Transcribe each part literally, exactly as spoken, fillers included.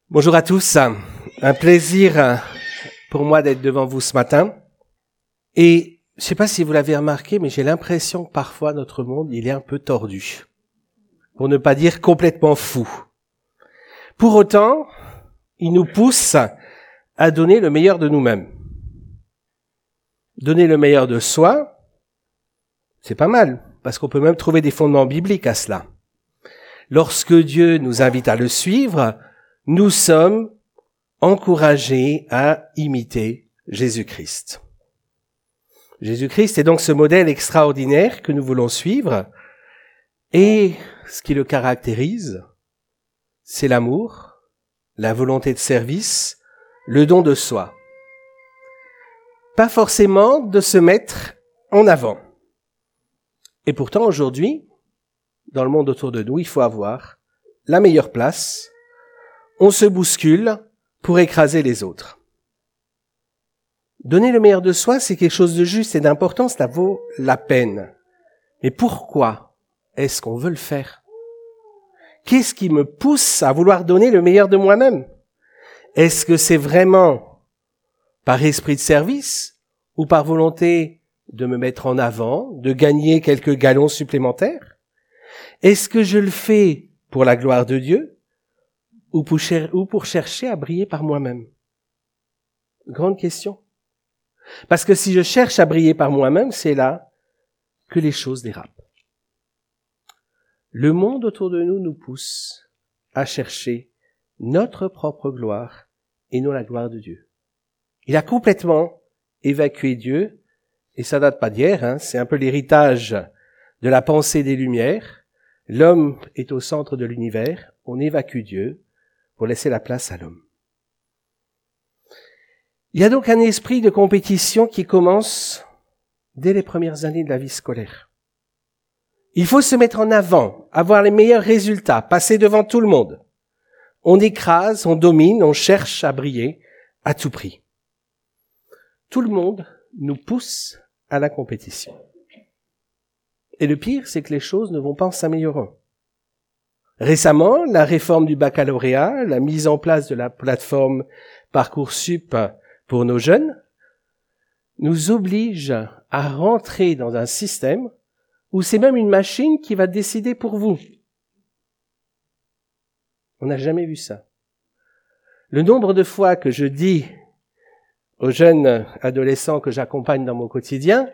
Bonjour à tous, un plaisir pour moi d'être devant vous ce matin. Et je ne sais pas si vous l'avez remarqué, mais j'ai l'impression que parfois notre monde, il est un peu tordu, pour ne pas dire complètement fou. Pour autant, il nous pousse à donner le meilleur de nous-mêmes. Donner le meilleur de soi, c'est pas mal, parce qu'on peut même trouver des fondements bibliques à cela. Lorsque Dieu nous invite à le suivre, nous sommes encouragés à imiter Jésus-Christ. Jésus-Christ est donc ce modèle extraordinaire que nous voulons suivre. Et ce qui le caractérise, c'est l'amour, la volonté de service, le don de soi. Pas forcément de se mettre en avant. Et pourtant, aujourd'hui, dans le monde autour de nous, il faut avoir la meilleure place. On se bouscule pour écraser les autres. Donner le meilleur de soi, c'est quelque chose de juste et d'important, cela vaut la peine. Mais pourquoi est-ce qu'on veut le faire? Qu'est-ce qui me pousse à vouloir donner le meilleur de moi-même? Est-ce que c'est vraiment par esprit de service ou par volonté de me mettre en avant, de gagner quelques galons supplémentaires? Est-ce que je le fais pour la gloire de Dieu? Ou pour, cher- ou pour chercher à briller par moi-même? Grande question. Parce que si je cherche à briller par moi-même, c'est là que les choses dérapent. Le monde autour de nous nous pousse à chercher notre propre gloire et non la gloire de Dieu. Il a complètement évacué Dieu, et ça date pas d'hier, hein, c'est un peu l'héritage de la pensée des Lumières. L'homme est au centre de l'univers, on évacue Dieu pour laisser la place à l'homme. Il y a donc un esprit de compétition qui commence dès les premières années de la vie scolaire. Il faut se mettre en avant, avoir les meilleurs résultats, passer devant tout le monde. On écrase, on domine, on cherche à briller à tout prix. Tout le monde nous pousse à la compétition. Et le pire, c'est que les choses ne vont pas en s'améliorant. Récemment, la réforme du baccalauréat, la mise en place de la plateforme Parcoursup pour nos jeunes, nous oblige à rentrer dans un système où c'est même une machine qui va décider pour vous. On n'a jamais vu ça. Le nombre de fois que je dis aux jeunes adolescents que j'accompagne dans mon quotidien,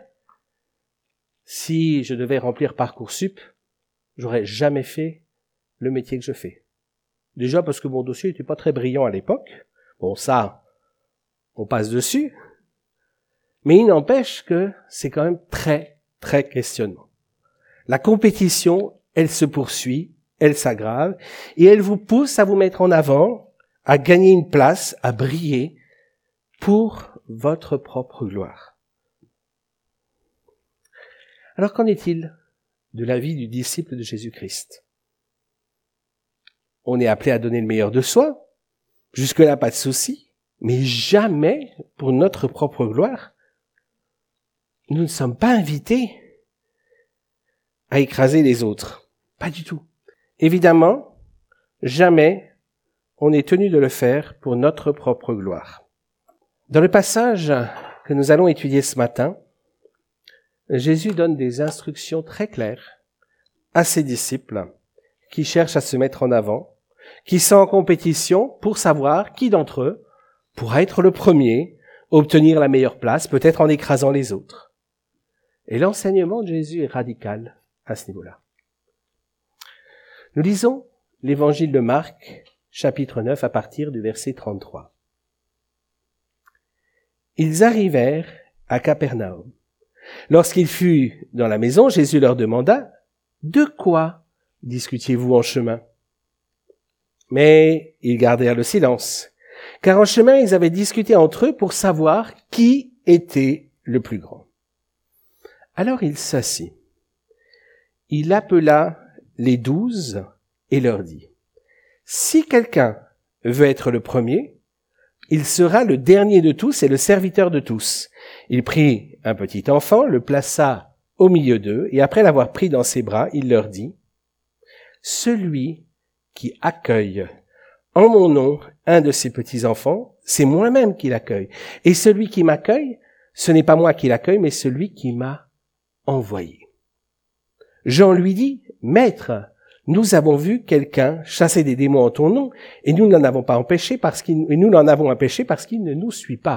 si je devais remplir Parcoursup, j'aurais jamais fait le métier que je fais. Déjà parce que mon dossier n'était pas très brillant à l'époque. Bon, ça, on passe dessus. Mais il n'empêche que c'est quand même très, très questionnant. La compétition, elle se poursuit, elle s'aggrave, et elle vous pousse à vous mettre en avant, à gagner une place, à briller pour votre propre gloire. Alors qu'en est-il de la vie du disciple de Jésus-Christ? On est appelé à donner le meilleur de soi. Jusque-là, pas de souci. Mais jamais pour notre propre gloire. Nous ne sommes pas invités à écraser les autres. Pas du tout. Évidemment, jamais on est tenu de le faire pour notre propre gloire. Dans le passage que nous allons étudier ce matin, Jésus donne des instructions très claires à ses disciples qui cherchent à se mettre en avant, qui sont en compétition pour savoir qui d'entre eux pourra être le premier, obtenir la meilleure place, peut-être en écrasant les autres. Et l'enseignement de Jésus est radical à ce niveau-là. Nous lisons l'évangile de Marc, chapitre neuf, à partir du verset trente-trois. Ils arrivèrent à Capernaum. Lorsqu'il fut dans la maison, Jésus leur demanda « De quoi discutiez-vous en chemin ?» Mais ils gardèrent le silence, car en chemin ils avaient discuté entre eux pour savoir qui était le plus grand. Alors il s'assit. Il appela les douze et leur dit « Si quelqu'un veut être le premier, il sera le dernier de tous et le serviteur de tous. » Il prit un petit enfant, le plaça au milieu d'eux, et après l'avoir pris dans ses bras, il leur dit « Celui qui accueille en mon nom un de ses petits-enfants, c'est moi-même qui l'accueille. Et celui qui m'accueille, ce n'est pas moi qui l'accueille, mais celui qui m'a envoyé. Jean lui dit, « Maître, nous avons vu quelqu'un chasser des démons en ton nom, et nous n'en avons pas empêché parce qu'il, et nous l'en avons empêché parce qu'il ne nous suit pas. »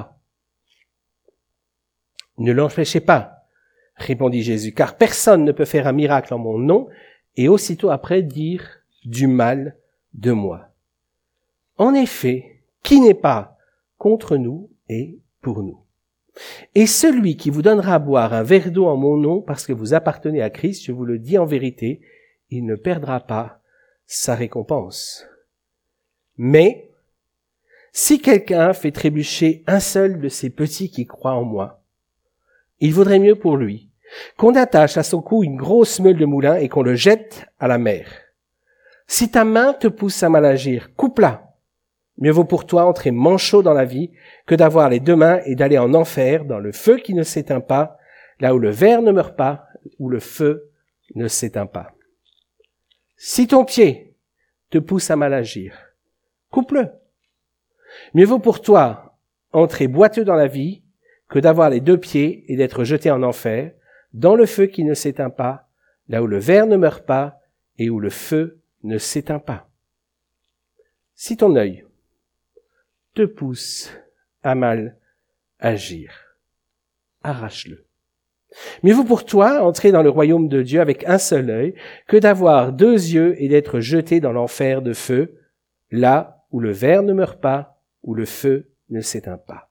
« Ne l'empêchez pas, répondit Jésus, car personne ne peut faire un miracle en mon nom et aussitôt après dire du mal de moi. En effet, qui n'est pas contre nous est pour nous. Et celui qui vous donnera à boire un verre d'eau en mon nom parce que vous appartenez à Christ, je vous le dis en vérité, il ne perdra pas sa récompense. Mais si quelqu'un fait trébucher un seul de ces petits qui croient en moi, il vaudrait mieux pour lui qu'on attache à son cou une grosse meule de moulin et qu'on le jette à la mer. Si ta main te pousse à mal agir, coupe-la. Mieux vaut pour toi entrer manchot dans la vie que d'avoir les deux mains et d'aller en enfer, dans le feu qui ne s'éteint pas, là où le ver ne meurt pas, où le feu ne s'éteint pas. Si ton pied te pousse à mal agir, coupe-le. Mieux vaut pour toi entrer boiteux dans la vie que d'avoir les deux pieds et d'être jeté en enfer, dans le feu qui ne s'éteint pas, là où le ver ne meurt pas et où le feu ne s'éteint pas. Si ton œil te pousse à mal agir, arrache-le. Mieux vaut pour toi entrer dans le royaume de Dieu avec un seul œil que d'avoir deux yeux et d'être jeté dans l'enfer de feu, là où le ver ne meurt pas, où le feu ne s'éteint pas.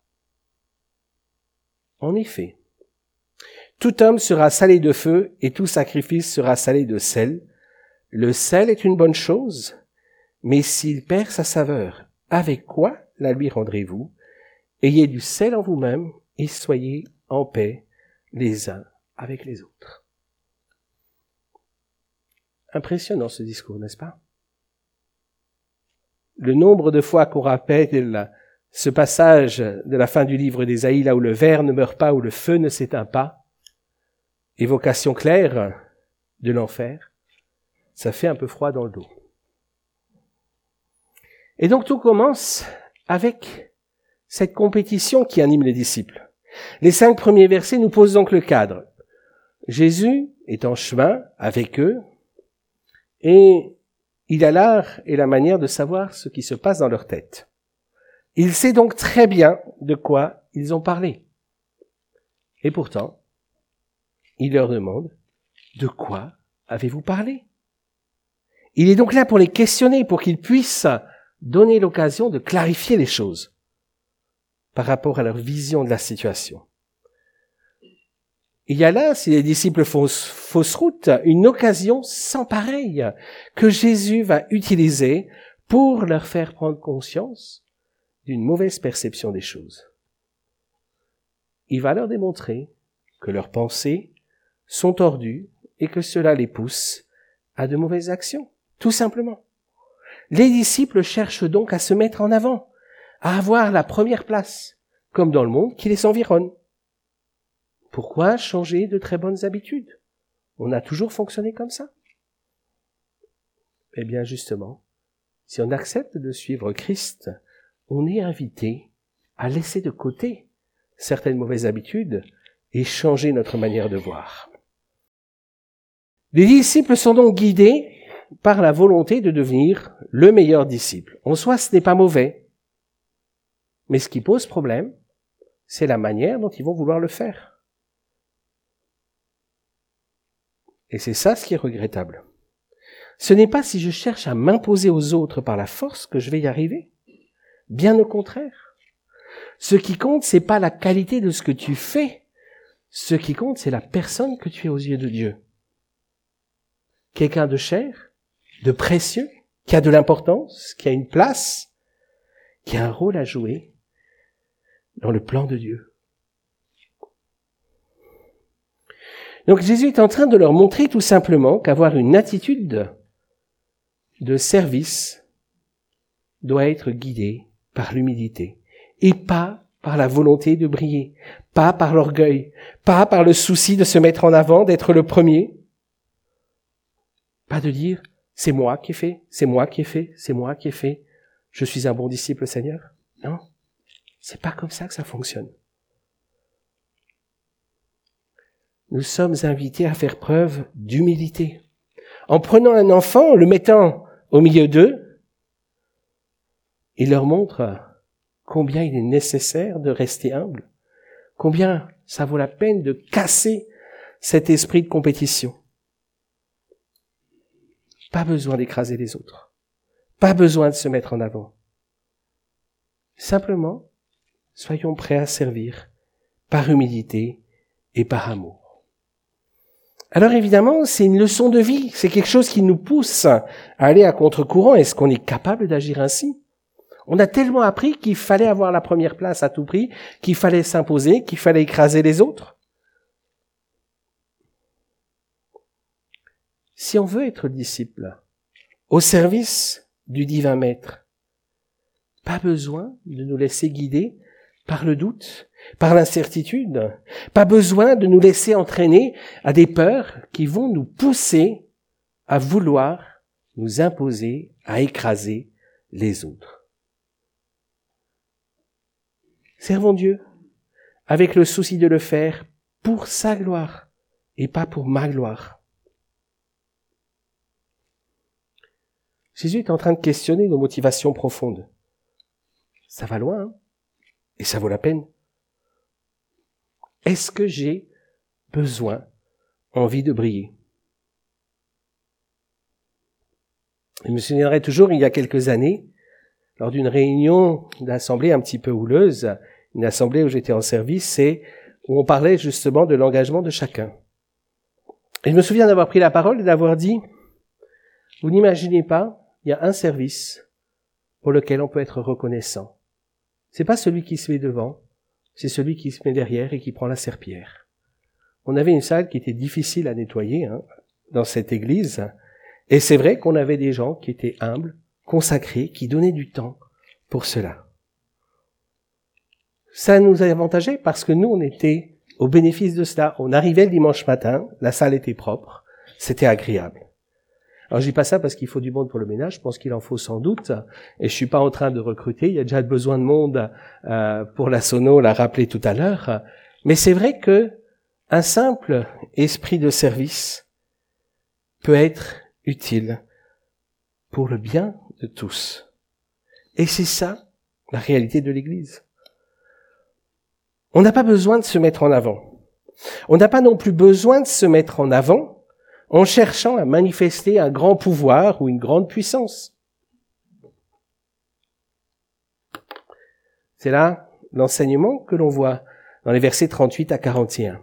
En effet, tout homme sera salé de feu et tout sacrifice sera salé de sel. Le sel est une bonne chose, mais s'il perd sa saveur, avec quoi la lui rendrez-vous? Ayez du sel en vous-même et soyez en paix les uns avec les autres. Impressionnant ce discours, n'est-ce pas? Le nombre de fois qu'on rappelle ce passage de la fin du livre d'Ésaïe, là où le ver ne meurt pas, où le feu ne s'éteint pas, évocation claire de l'enfer, ça fait un peu froid dans le dos. Et donc tout commence avec cette compétition qui anime les disciples. Les cinq premiers versets nous posent donc le cadre. Jésus est en chemin avec eux et il a l'art et la manière de savoir ce qui se passe dans leur tête. Il sait donc très bien de quoi ils ont parlé. Et pourtant, il leur demande, de quoi avez-vous parlé? Il est donc là pour les questionner, pour qu'ils puissent donner l'occasion de clarifier les choses par rapport à leur vision de la situation. Il y a là, si les disciples font fausse route, une occasion sans pareille que Jésus va utiliser pour leur faire prendre conscience d'une mauvaise perception des choses. Il va leur démontrer que leurs pensées sont tordues et que cela les pousse à de mauvaises actions, tout simplement. Les disciples cherchent donc à se mettre en avant, à avoir la première place, comme dans le monde qui les environne. Pourquoi changer de très bonnes habitudes? On a toujours fonctionné comme ça. Eh bien justement, si on accepte de suivre Christ, on est invité à laisser de côté certaines mauvaises habitudes et changer notre manière de voir. Les disciples sont donc guidés par la volonté de devenir le meilleur disciple. En soi, ce n'est pas mauvais. Mais ce qui pose problème, c'est la manière dont ils vont vouloir le faire. Et c'est ça ce qui est regrettable. Ce n'est pas si je cherche à m'imposer aux autres par la force que je vais y arriver. Bien au contraire. Ce qui compte, c'est pas la qualité de ce que tu fais. Ce qui compte, c'est la personne que tu es aux yeux de Dieu. Quelqu'un de cher, de précieux, qui a de l'importance, qui a une place, qui a un rôle à jouer dans le plan de Dieu. Donc Jésus est en train de leur montrer tout simplement qu'avoir une attitude de service doit être guidé par l'humilité et pas par la volonté de briller, pas par l'orgueil, pas par le souci de se mettre en avant, d'être le premier, pas de dire c'est moi qui ai fait, c'est moi qui ai fait, c'est moi qui ai fait, je suis un bon disciple, Seigneur. Non, c'est pas comme ça que ça fonctionne. Nous sommes invités à faire preuve d'humilité. En prenant un enfant, en le mettant au milieu d'eux, il leur montre combien il est nécessaire de rester humble, combien ça vaut la peine de casser cet esprit de compétition. Pas besoin d'écraser les autres, pas besoin de se mettre en avant. Simplement, soyons prêts à servir par humilité et par amour. Alors évidemment, c'est une leçon de vie, c'est quelque chose qui nous pousse à aller à contre-courant. Est-ce qu'on est capable d'agir ainsi ? On a tellement appris qu'il fallait avoir la première place à tout prix, qu'il fallait s'imposer, qu'il fallait écraser les autres. Si on veut être disciple, au service du divin maître, pas besoin de nous laisser guider par le doute, par l'incertitude, pas besoin de nous laisser entraîner à des peurs qui vont nous pousser à vouloir nous imposer, à écraser les autres. Servons Dieu avec le souci de le faire pour sa gloire et pas pour ma gloire. Jésus est en train de questionner nos motivations profondes. Ça va loin, hein, et ça vaut la peine. Est-ce que j'ai besoin, envie de briller ? Je me souviendrai toujours, il y a quelques années, lors d'une réunion d'assemblée un petit peu houleuse, une assemblée où j'étais en service, et où on parlait justement de l'engagement de chacun. Et je me souviens d'avoir pris la parole et d'avoir dit, vous n'imaginez pas, il y a un service pour lequel on peut être reconnaissant. C'est pas celui qui se met devant, c'est celui qui se met derrière et qui prend la serpillière. On avait une salle qui était difficile à nettoyer, hein, dans cette église, et c'est vrai qu'on avait des gens qui étaient humbles, consacrés, qui donnaient du temps pour cela. Ça nous a avantagé parce que nous, on était au bénéfice de cela. On arrivait le dimanche matin, la salle était propre, c'était agréable. Alors je dis pas ça parce qu'il faut du monde pour le ménage, je pense qu'il en faut sans doute, et je suis pas en train de recruter, il y a déjà besoin de monde euh, pour la sono, on l'a rappelé tout à l'heure, mais c'est vrai que un simple esprit de service peut être utile pour le bien de tous. Et c'est ça la réalité de l'Église. On n'a pas besoin de se mettre en avant. On n'a pas non plus besoin de se mettre en avant en cherchant à manifester un grand pouvoir ou une grande puissance. C'est là l'enseignement que l'on voit dans les versets trente-huit à quarante et un.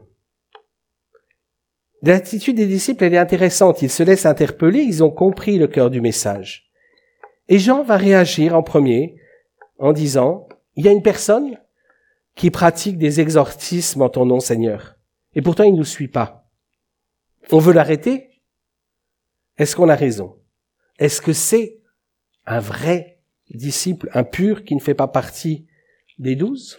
L'attitude des disciples, elle est intéressante. Ils se laissent interpeller, ils ont compris le cœur du message. Et Jean va réagir en premier en disant, il y a une personne qui pratique des exorcismes en ton nom, Seigneur. Et pourtant, il ne nous suit pas. On veut l'arrêter? Est-ce qu'on a raison? Est-ce que c'est un vrai disciple, un pur qui ne fait pas partie des douze?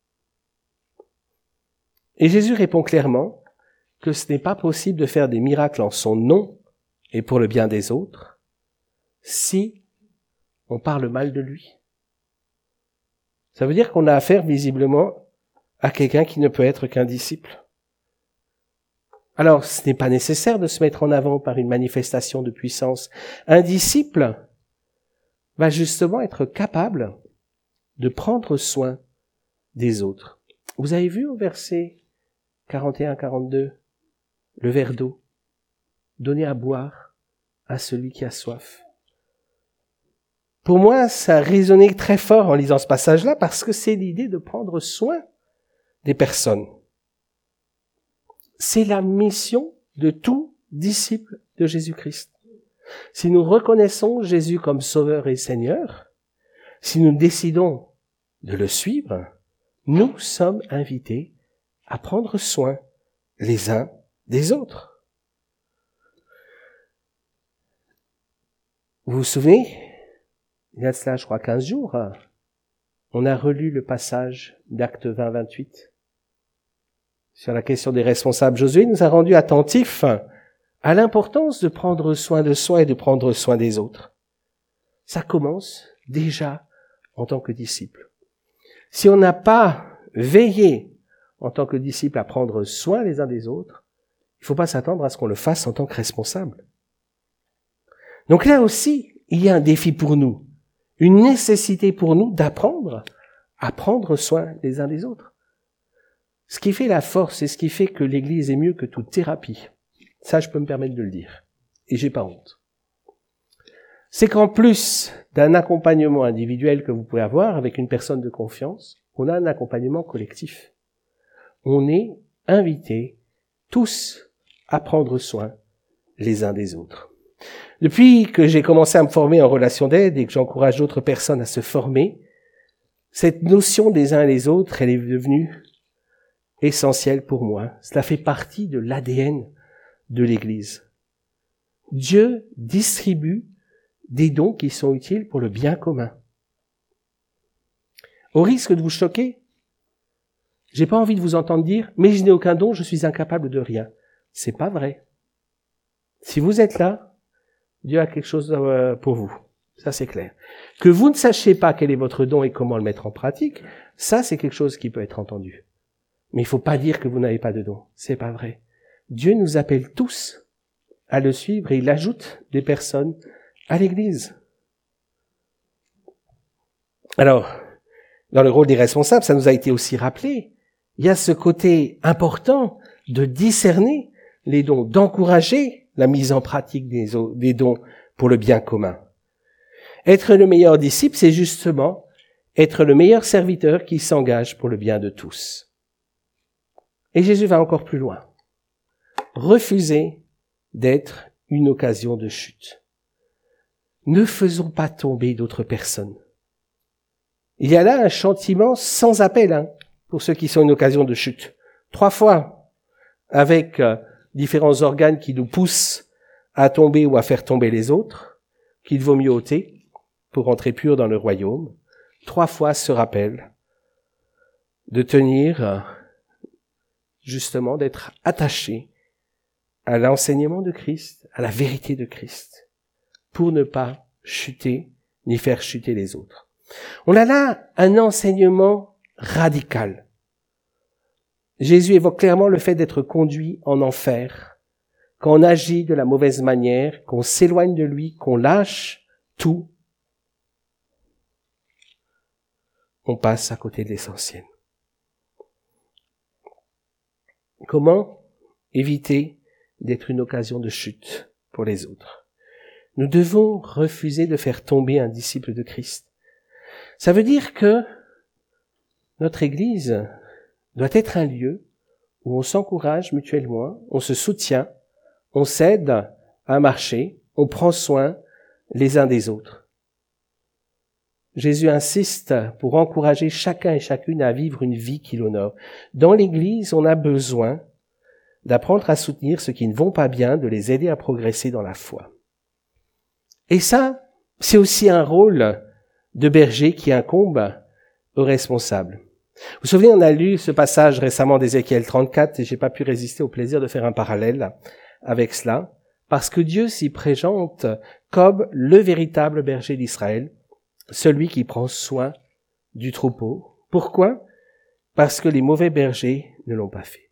Et Jésus répond clairement que ce n'est pas possible de faire des miracles en son nom et pour le bien des autres si on parle mal de lui. Ça veut dire qu'on a affaire visiblement à quelqu'un qui ne peut être qu'un disciple. Alors, ce n'est pas nécessaire de se mettre en avant par une manifestation de puissance. Un disciple va justement être capable de prendre soin des autres. Vous avez vu au verset quarante et un quarante-deux, le verre d'eau, donné à boire à celui qui a soif. Pour moi, ça a résonné très fort en lisant ce passage-là parce que c'est l'idée de prendre soin des personnes. C'est la mission de tout disciple de Jésus-Christ. Si nous reconnaissons Jésus comme Sauveur et Seigneur, si nous décidons de le suivre, nous sommes invités à prendre soin les uns des autres. Vous vous souvenez, il y a de cela, je crois, quinze jours, on a relu le passage d'Actes vingt, vingt-huit. Sur la question des responsables. Josué nous a rendus attentifs à l'importance de prendre soin de soi et de prendre soin des autres. Ça commence déjà en tant que disciple. Si on n'a pas veillé en tant que disciple à prendre soin les uns des autres, il ne faut pas s'attendre à ce qu'on le fasse en tant que responsable. Donc là aussi, il y a un défi pour nous, une nécessité pour nous d'apprendre à prendre soin les uns des autres. Ce qui fait la force et ce qui fait que l'Église est mieux que toute thérapie, ça je peux me permettre de le dire, et j'ai pas honte. C'est qu'en plus d'un accompagnement individuel que vous pouvez avoir avec une personne de confiance, on a un accompagnement collectif. On est invités tous à prendre soin les uns des autres. Depuis que j'ai commencé à me former en relation d'aide et que j'encourage d'autres personnes à se former, cette notion des uns et des autres, elle est devenue essentielle pour moi. Cela fait partie de l'A D N de l'Église. Dieu distribue des dons qui sont utiles pour le bien commun. Au risque de vous choquer, j'ai pas envie de vous entendre dire « mais je n'ai aucun don, je suis incapable de rien ». C'est pas vrai. Si vous êtes là, Dieu a quelque chose pour vous. Ça, c'est clair. Que vous ne sachiez pas quel est votre don et comment le mettre en pratique, ça, c'est quelque chose qui peut être entendu. Mais il faut pas dire que vous n'avez pas de don. C'est pas vrai. Dieu nous appelle tous à le suivre et il ajoute des personnes à l'Église. Alors, dans le rôle des responsables, ça nous a été aussi rappelé. Il y a ce côté important de discerner les dons, d'encourager la mise en pratique des, des dons pour le bien commun. Être le meilleur disciple, c'est justement être le meilleur serviteur qui s'engage pour le bien de tous. Et Jésus va encore plus loin. Refuser d'être une occasion de chute. Ne faisons pas tomber d'autres personnes. Il y a là un châtiment sans appel hein, pour ceux qui sont une occasion de chute. Trois fois, avec euh, différents organes qui nous poussent à tomber ou à faire tomber les autres, qu'il vaut mieux ôter pour entrer pur dans le royaume. Trois fois ce rappel de tenir, euh, justement, d'être attaché à l'enseignement de Christ, à la vérité de Christ, pour ne pas chuter ni faire chuter les autres. On a là un enseignement radical. Jésus évoque clairement le fait d'être conduit en enfer, qu'on agit de la mauvaise manière, qu'on s'éloigne de lui, qu'on lâche tout. On passe à côté de l'essentiel. Comment éviter d'être une occasion de chute pour les autres? Nous devons refuser de faire tomber un disciple de Christ. Ça veut dire que notre Église doit être un lieu où on s'encourage mutuellement, on se soutient, on s'aide à marcher, on prend soin les uns des autres. Jésus insiste pour encourager chacun et chacune à vivre une vie qui l'honore. Dans l'Église, on a besoin d'apprendre à soutenir ceux qui ne vont pas bien, de les aider à progresser dans la foi. Et ça, c'est aussi un rôle de berger qui incombe aux responsables. Vous vous souvenez, on a lu ce passage récemment d'Ézéchiel trente-quatre et j'ai pas pu résister au plaisir de faire un parallèle avec cela, parce que Dieu s'y présente comme le véritable berger d'Israël, celui qui prend soin du troupeau. Pourquoi? Parce que les mauvais bergers ne l'ont pas fait.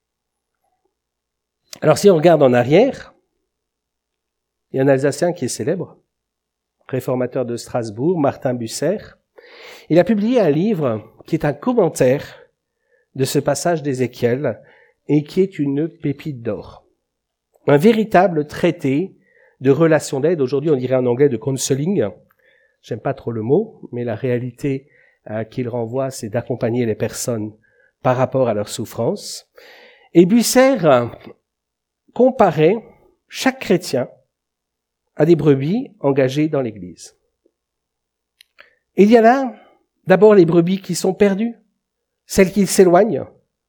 Alors si on regarde en arrière, il y a un Alsacien qui est célèbre, réformateur de Strasbourg, Martin Bucer. Il a publié un livre qui est un commentaire de ce passage d'Ézéchiel et qui est une pépite d'or. Un véritable traité de relations d'aide. Aujourd'hui, on dirait en anglais de counseling. J'aime pas trop le mot, mais la réalité euh, qu'il renvoie, c'est d'accompagner les personnes par rapport à leur souffrance. Et Bucer euh, comparait chaque chrétien à des brebis engagées dans l'Église. Il y a là, d'abord, les brebis qui sont perdues, celles qui s'éloignent,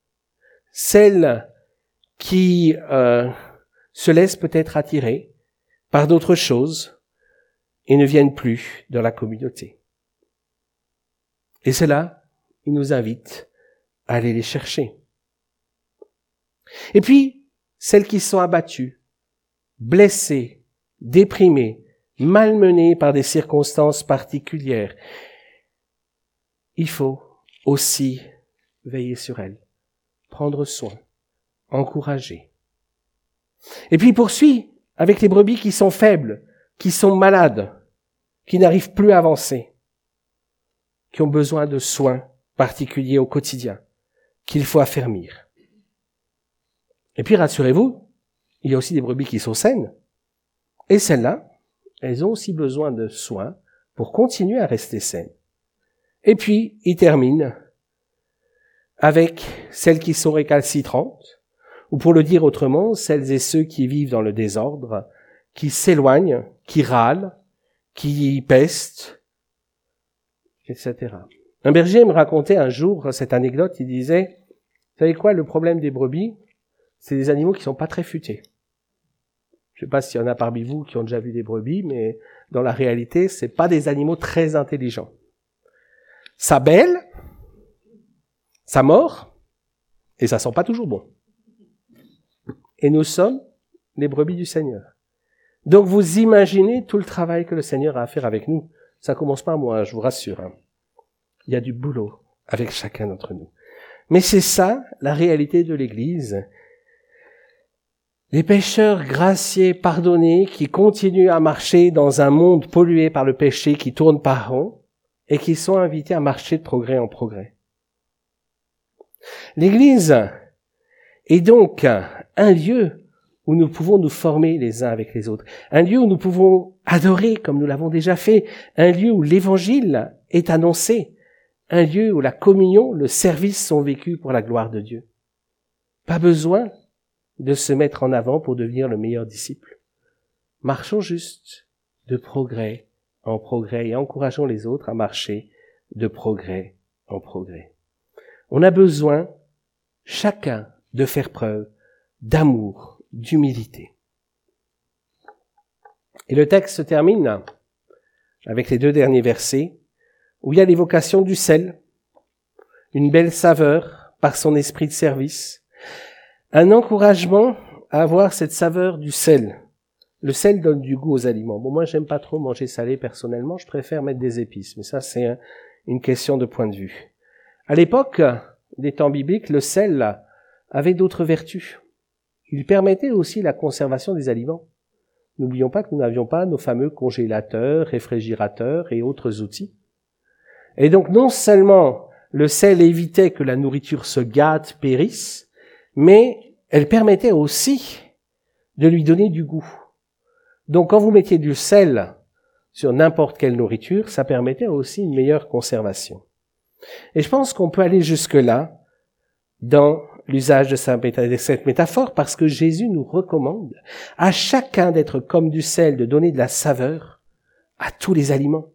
celles qui euh, se laissent peut-être attirer par d'autres choses et ne viennent plus dans la communauté. Et cela, il nous invite à aller les chercher. Et puis, celles qui sont abattues, blessées, déprimées, malmenées par des circonstances particulières, il faut aussi veiller sur elles, prendre soin, encourager. Et puis il poursuit avec les brebis qui sont faibles, qui sont malades, qui n'arrivent plus à avancer, qui ont besoin de soins particuliers au quotidien, qu'il faut affermir. Et puis rassurez-vous, il y a aussi des brebis qui sont saines, et celles-là, elles ont aussi besoin de soins pour continuer à rester saines. Et puis, il termine avec celles qui sont récalcitrantes, ou pour le dire autrement, celles et ceux qui vivent dans le désordre, qui s'éloignent, qui râlent, qui pestent, et cetera. Un berger me racontait un jour cette anecdote, il disait, vous savez quoi, le problème des brebis, c'est des animaux qui sont pas très futés. Je sais pas s'il y en a parmi vous qui ont déjà vu des brebis, mais dans la réalité, c'est pas des animaux très intelligents. Ça bêle, ça mord, et ça sent pas toujours bon. Et nous sommes les brebis du Seigneur. Donc vous imaginez tout le travail que le Seigneur a à faire avec nous. Ça commence pas à moi, je vous rassure. Hein. Il y a du boulot avec chacun d'entre nous. Mais c'est ça, la réalité de l'Église. Les pécheurs graciés, pardonnés, qui continuent à marcher dans un monde pollué par le péché, qui tourne par rond, et qui sont invités à marcher de progrès en progrès. L'Église est donc un lieu où nous pouvons nous former les uns avec les autres, un lieu où nous pouvons adorer comme nous l'avons déjà fait, un lieu où l'Évangile est annoncé, un lieu où la communion, le service sont vécus pour la gloire de Dieu. Pas besoin de se mettre en avant pour devenir le meilleur disciple. Marchons juste de progrès en progrès et encourageons les autres à marcher de progrès en progrès. On a besoin, chacun, de faire preuve d'amour, d'humilité. Et le texte se termine avec les deux derniers versets où il y a l'évocation du sel, une belle saveur par son esprit de service, un encouragement à avoir cette saveur du sel. Le sel donne du goût aux aliments. Bon, moi, j'aime pas trop manger salé personnellement, je préfère mettre des épices, mais ça, c'est un, une question de point de vue. À l'époque des temps bibliques, le sel avait d'autres vertus. Il permettait aussi la conservation des aliments. N'oublions pas que nous n'avions pas nos fameux congélateurs, réfrigérateurs et autres outils. Et donc, non seulement le sel évitait que la nourriture se gâte, périsse, mais elle permettait aussi de lui donner du goût. Donc, quand vous mettiez du sel sur n'importe quelle nourriture, ça permettait aussi une meilleure conservation. Et je pense qu'on peut aller jusque-là dans l'usage de cette métaphore parce que Jésus nous recommande à chacun d'être comme du sel, de donner de la saveur à tous les aliments.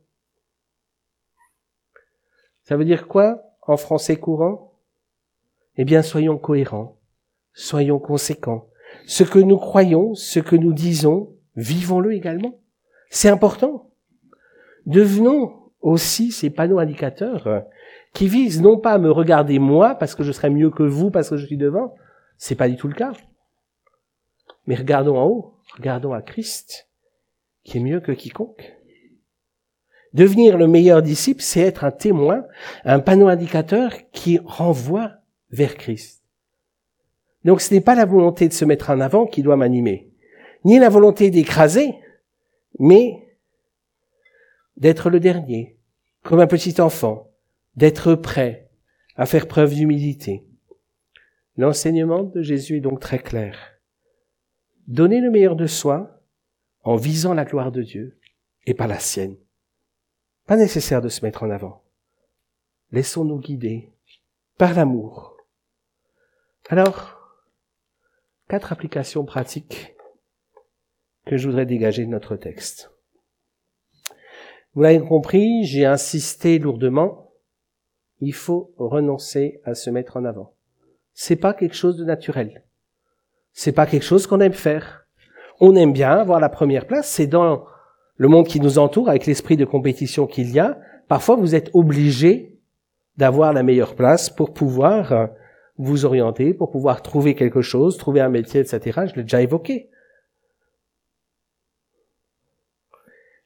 Ça veut dire quoi en français courant? Eh bien, soyons cohérents, soyons conséquents. Ce que nous croyons, ce que nous disons, vivons-le également. C'est important. Devenons aussi ces panneaux indicateurs qui visent non pas à me regarder moi parce que je serai mieux que vous parce que je suis devant. C'est pas du tout le cas. Mais regardons en haut. Regardons à Christ qui est mieux que quiconque. Devenir le meilleur disciple, c'est être un témoin, un panneau indicateur qui renvoie vers Christ. Donc ce n'est pas la volonté de se mettre en avant qui doit m'animer, ni la volonté d'écraser, mais d'être le dernier, comme un petit enfant, d'être prêt à faire preuve d'humilité. L'enseignement de Jésus est donc très clair. Donner le meilleur de soi en visant la gloire de Dieu et pas la sienne. Pas nécessaire de se mettre en avant. Laissons-nous guider par l'amour. Alors, quatre applications pratiques que je voudrais dégager de notre texte. Vous l'avez compris, j'ai insisté lourdement. Il faut renoncer à se mettre en avant. C'est pas quelque chose de naturel. C'est pas quelque chose qu'on aime faire. On aime bien avoir la première place. C'est dans le monde qui nous entoure, avec l'esprit de compétition qu'il y a. Parfois, vous êtes obligé d'avoir la meilleure place pour pouvoir vous orienter, pour pouvoir trouver quelque chose, trouver un métier, et cetera. Je l'ai déjà évoqué.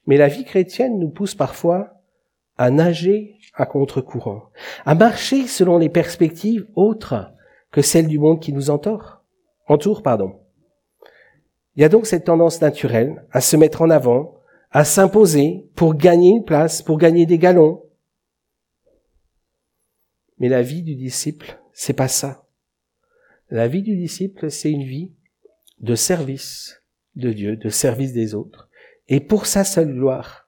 Mais la vie chrétienne nous pousse parfois à nager à contre-courant, à marcher selon les perspectives autres que celles du monde qui nous entoure. Entoure, pardon. Il y a donc cette tendance naturelle à se mettre en avant, à s'imposer pour gagner une place, pour gagner des galons. Mais la vie du disciple, c'est pas ça. La vie du disciple, c'est une vie de service de Dieu, de service des autres, et pour sa seule gloire.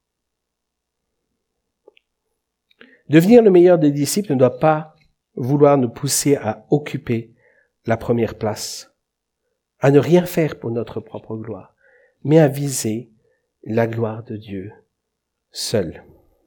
Devenir le meilleur des disciples ne doit pas vouloir nous pousser à occuper la première place, à ne rien faire pour notre propre gloire, mais à viser la gloire de Dieu seul.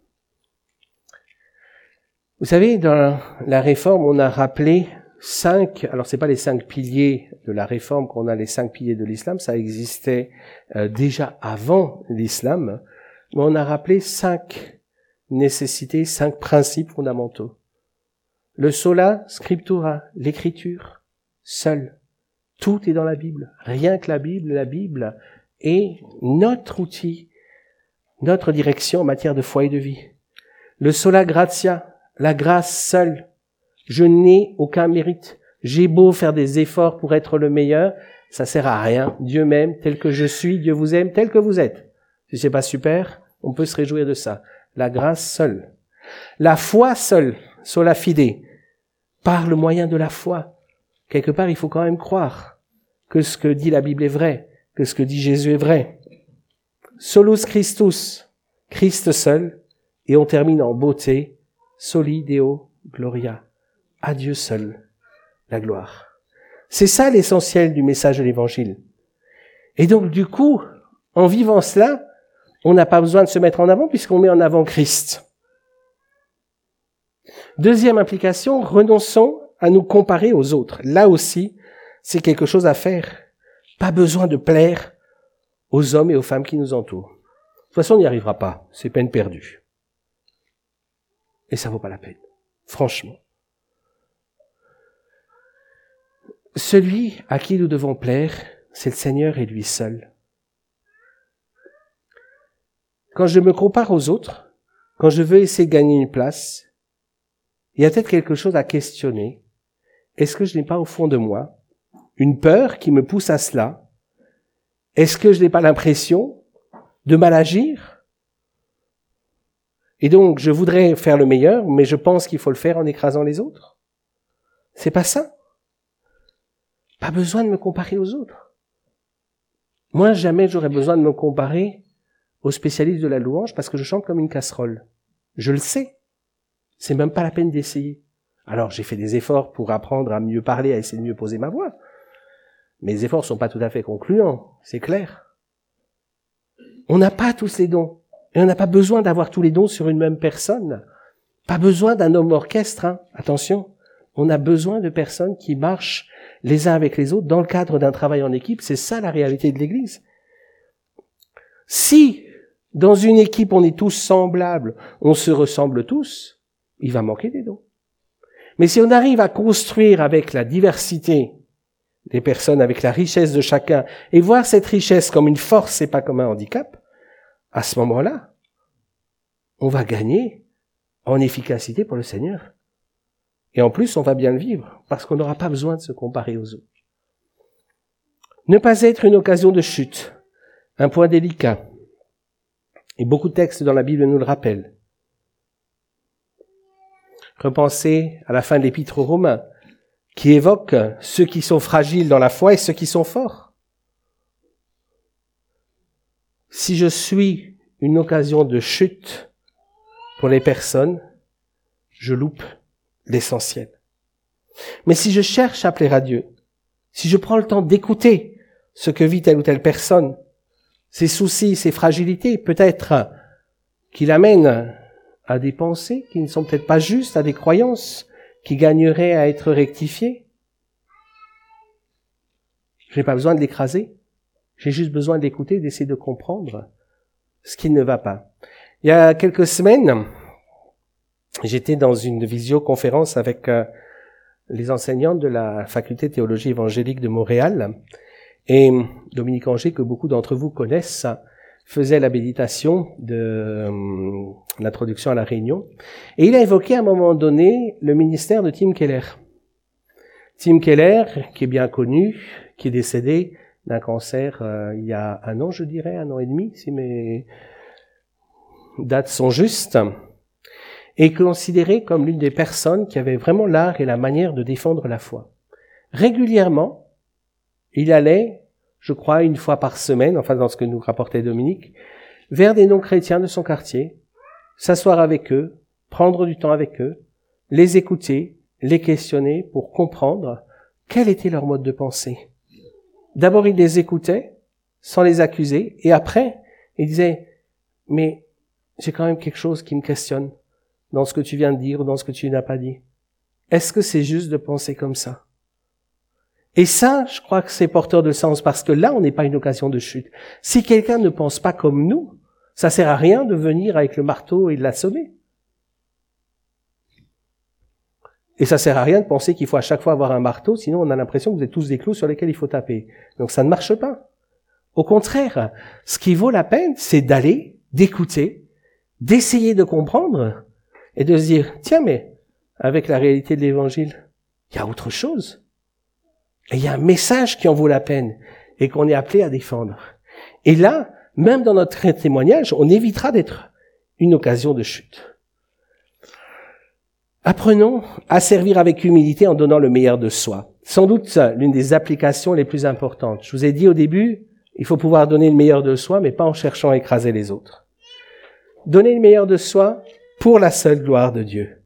Vous savez, dans la Réforme, on a rappelé cinq, alors c'est pas les cinq piliers de la Réforme qu'on a les cinq piliers de l'islam, ça existait euh, déjà avant l'islam, mais on a rappelé cinq nécessités, cinq principes fondamentaux. Le sola scriptura, l'écriture, seul. Tout est dans la Bible. Rien que la Bible, la Bible est notre outil, notre direction en matière de foi et de vie. Le sola gratia, la grâce seule. Je n'ai aucun mérite. J'ai beau faire des efforts pour être le meilleur, ça sert à rien. Dieu m'aime tel que je suis, Dieu vous aime tel que vous êtes. Si c'est pas super, on peut se réjouir de ça. La grâce seule. La foi seule, sola fide, par le moyen de la foi. Quelque part, il faut quand même croire que ce que dit la Bible est vrai, que ce que dit Jésus est vrai. Solus Christus, Christ seul, et on termine en beauté, soli Deo gloria, à Dieu seul, la gloire. C'est ça l'essentiel du message de l'Évangile. Et donc, du coup, en vivant cela, on n'a pas besoin de se mettre en avant puisqu'on met en avant Christ. Deuxième implication, renonçons à nous comparer aux autres. Là aussi, c'est quelque chose à faire. Pas besoin de plaire aux hommes et aux femmes qui nous entourent. De toute façon, on n'y arrivera pas. C'est peine perdue. Et ça vaut pas la peine. Franchement. Celui à qui nous devons plaire, c'est le Seigneur et lui seul. Quand je me compare aux autres, quand je veux essayer de gagner une place, il y a peut-être quelque chose à questionner. Est-ce que je n'ai pas au fond de moi une peur qui me pousse à cela? Est-ce que je n'ai pas l'impression de mal agir? Et donc, je voudrais faire le meilleur, mais je pense qu'il faut le faire en écrasant les autres? C'est pas ça. Pas besoin de me comparer aux autres. Moi, jamais j'aurais besoin de me comparer aux spécialistes de la louange parce que je chante comme une casserole. Je le sais. C'est même pas la peine d'essayer. Alors, j'ai fait des efforts pour apprendre à mieux parler, à essayer de mieux poser ma voix. Mes efforts sont pas tout à fait concluants, c'est clair. On n'a pas tous les dons. Et on n'a pas besoin d'avoir tous les dons sur une même personne. Pas besoin d'un homme orchestre, hein. Attention. On a besoin de personnes qui marchent les uns avec les autres dans le cadre d'un travail en équipe. C'est ça la réalité de l'Église. Si, dans une équipe, on est tous semblables, on se ressemble tous, il va manquer des dons. Mais si on arrive à construire avec la diversité des personnes, avec la richesse de chacun, et voir cette richesse comme une force et pas comme un handicap, à ce moment-là, on va gagner en efficacité pour le Seigneur. Et en plus, on va bien le vivre, parce qu'on n'aura pas besoin de se comparer aux autres. Ne pas être une occasion de chute, un point délicat. Et beaucoup de textes dans la Bible nous le rappellent. Repensez à la fin de l'Épître aux Romains, qui évoque ceux qui sont fragiles dans la foi et ceux qui sont forts. Si je suis une occasion de chute pour les personnes, je loupe l'essentiel. Mais si je cherche à plaire à Dieu, si je prends le temps d'écouter ce que vit telle ou telle personne, ses soucis, ses fragilités, peut-être qu'il amène à des pensées qui ne sont peut-être pas justes, à des croyances qui gagneraient à être rectifiées. Je n'ai pas besoin de l'écraser. J'ai juste besoin de l'écouter, d'essayer de comprendre ce qui ne va pas. Il y a quelques semaines, j'étais dans une visioconférence avec euh, les enseignants de la faculté de théologie évangélique de Montréal. Et Dominique Angers, que beaucoup d'entre vous connaissent, faisait la méditation de euh, l'introduction à la réunion, et il a évoqué à un moment donné le ministère de Tim Keller. Tim Keller, qui est bien connu, qui est décédé d'un cancer euh, il y a un an, je dirais, un an et demi, si mes dates sont justes, est considéré comme l'une des personnes qui avait vraiment l'art et la manière de défendre la foi. Régulièrement, il allait, je crois, une fois par semaine, enfin dans ce que nous rapportait Dominique, vers des non-chrétiens de son quartier, s'asseoir avec eux, prendre du temps avec eux, les écouter, les questionner pour comprendre quel était leur mode de pensée. D'abord, il les écoutait, sans les accuser, et après, il disait, mais j'ai quand même quelque chose qui me questionne dans ce que tu viens de dire ou dans ce que tu n'as pas dit. Est-ce que c'est juste de penser comme ça? Et ça, je crois que c'est porteur de sens, parce que là, on n'est pas une occasion de chute. Si quelqu'un ne pense pas comme nous, ça sert à rien de venir avec le marteau et de l'assommer. Et ça sert à rien de penser qu'il faut à chaque fois avoir un marteau, sinon on a l'impression que vous êtes tous des clous sur lesquels il faut taper. Donc ça ne marche pas. Au contraire, ce qui vaut la peine, c'est d'aller, d'écouter, d'essayer de comprendre et de se dire, tiens, mais avec la réalité de l'évangile, il y a autre chose. Et il y a un message qui en vaut la peine et qu'on est appelé à défendre. Et là, même dans notre témoignage, on évitera d'être une occasion de chute. Apprenons à servir avec humilité en donnant le meilleur de soi. Sans doute l'une des applications les plus importantes. Je vous ai dit au début, il faut pouvoir donner le meilleur de soi, mais pas en cherchant à écraser les autres. Donner le meilleur de soi pour la seule gloire de Dieu.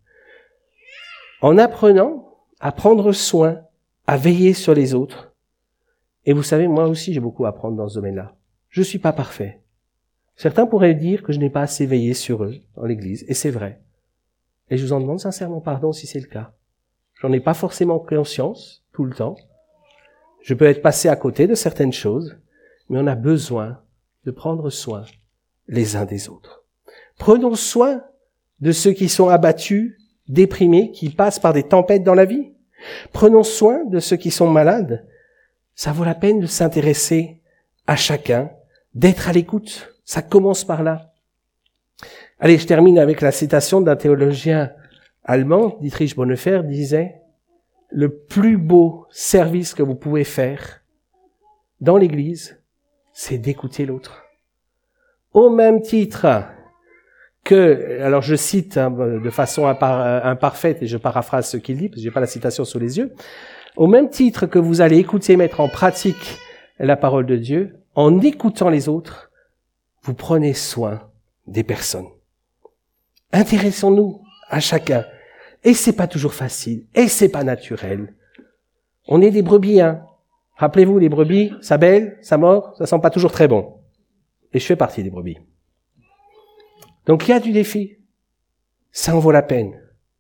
En apprenant à prendre soin, à veiller sur les autres. Et vous savez, moi aussi j'ai beaucoup à apprendre dans ce domaine-là. Je ne suis pas parfait. Certains pourraient dire que je n'ai pas assez veillé sur eux dans l'Église, et c'est vrai. Et je vous en demande sincèrement pardon si c'est le cas. J'en ai pas forcément conscience tout le temps. Je peux être passé à côté de certaines choses, mais on a besoin de prendre soin les uns des autres. Prenons soin de ceux qui sont abattus, déprimés, qui passent par des tempêtes dans la vie. Prenons soin de ceux qui sont malades. Ça vaut la peine de s'intéresser à chacun, d'être à l'écoute. Ça commence par là. Allez, je termine avec la citation d'un théologien allemand, Dietrich Bonhoeffer, disait « Le plus beau service que vous pouvez faire dans l'Église, c'est d'écouter l'autre. » Au même titre que, alors je cite hein, de façon impar- imparfaite et je paraphrase ce qu'il dit, parce que j'ai pas la citation sous les yeux, au même titre que vous allez écouter, mettre en pratique la parole de Dieu, en écoutant les autres, vous prenez soin des personnes. Intéressons-nous à chacun. Et c'est pas toujours facile. Et c'est pas naturel. On est des brebis, hein. Rappelez-vous, les brebis, ça bêle, ça mord, ça sent pas toujours très bon. Et je fais partie des brebis. Donc il y a du défi. Ça en vaut la peine.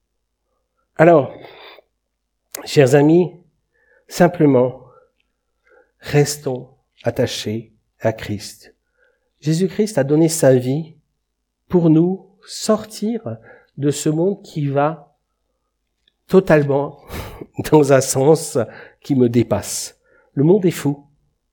Alors, chers amis, simplement, restons attachés à Christ. Jésus-Christ a donné sa vie pour nous sortir de ce monde qui va totalement dans un sens qui me dépasse. Le monde est fou.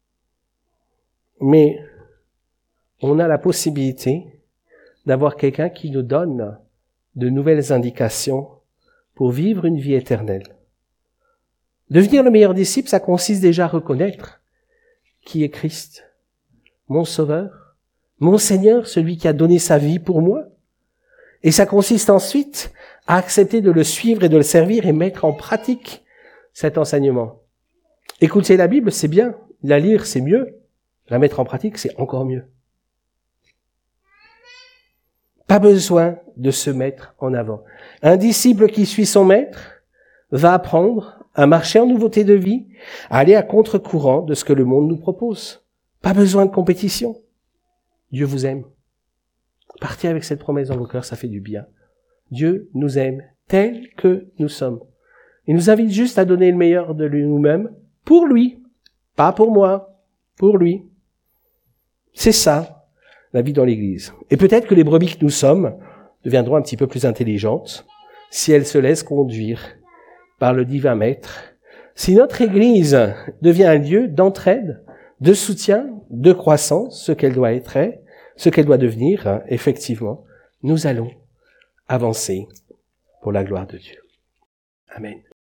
Mais on a la possibilité d'avoir quelqu'un qui nous donne de nouvelles indications pour vivre une vie éternelle. Devenir le meilleur disciple, ça consiste déjà à reconnaître qui est Christ, mon Sauveur, mon Seigneur, celui qui a donné sa vie pour moi. Et ça consiste ensuite à accepter de le suivre et de le servir et mettre en pratique cet enseignement. Écouter la Bible, c'est bien. La lire, c'est mieux. La mettre en pratique, c'est encore mieux. Pas besoin de se mettre en avant. Un disciple qui suit son maître va apprendre à marcher en nouveauté de vie, à aller à contre-courant de ce que le monde nous propose. Pas besoin de compétition. Dieu vous aime. Partez avec cette promesse dans vos cœurs, ça fait du bien. Dieu nous aime tels que nous sommes. Il nous invite juste à donner le meilleur de nous-mêmes pour lui, pas pour moi, pour lui. C'est ça, la vie dans l'Église. Et peut-être que les brebis que nous sommes deviendront un petit peu plus intelligentes si elles se laissent conduire par le divin Maître. Si notre Église devient un lieu d'entraide, de soutien, de croissance, ce qu'elle doit être, ce qu'elle doit devenir, hein, effectivement, nous allons avancer pour la gloire de Dieu. Amen.